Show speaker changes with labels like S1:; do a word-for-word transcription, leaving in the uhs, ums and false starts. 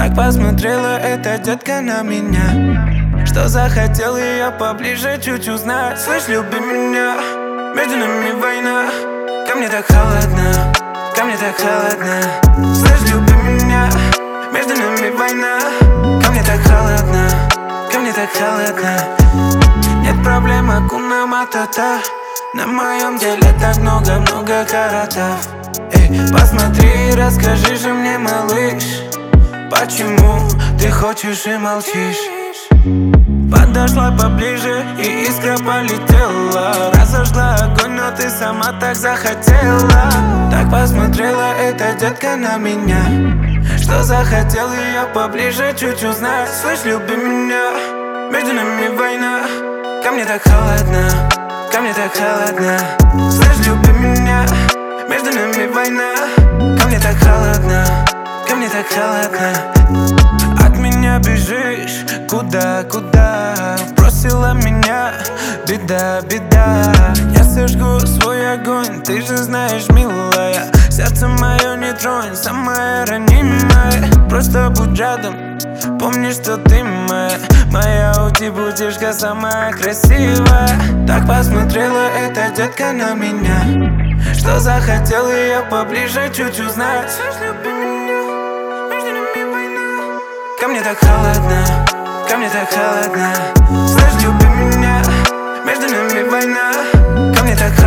S1: Так посмотрела эта детка на меня, что захотел ее поближе чуть узнать. Слышь, люби меня, между нами война. Ко мне так холодно, ко мне так холодно. Слышь, люби меня, между нами война. Ко мне так холодно, ко мне так холодно. Нет проблем, акуна матата. На моем деле так много-много каратов. Эй, посмотри, расскажи же мне, малыш, почему ты хочешь и молчишь? Подошла поближе и искра полетела. Разожгла огонь, но ты сама так захотела. Так посмотрела эта детка на меня, что захотел ее поближе чуть узнать. Слышь, люби меня, между нами война. Ко мне так холодно, ко мне так холодно. Слышь, люби меня, между нами война. Ко мне так холодно, ко мне так холодно. От меня бежишь, куда, куда? Бросила меня, беда, беда. Я сожгу свой огонь, ты же знаешь, милая. Сердце мое не тронь, самое ранимое. Просто будь рядом, помни, что ты моя. Моя ути-бутишка самая красивая. Так посмотрела эта детка на меня, что захотел ее поближе чуть узнать. Ко мне так холодно, ко мне так холодно. Слышь, люби меня, между нами война. Ко мне так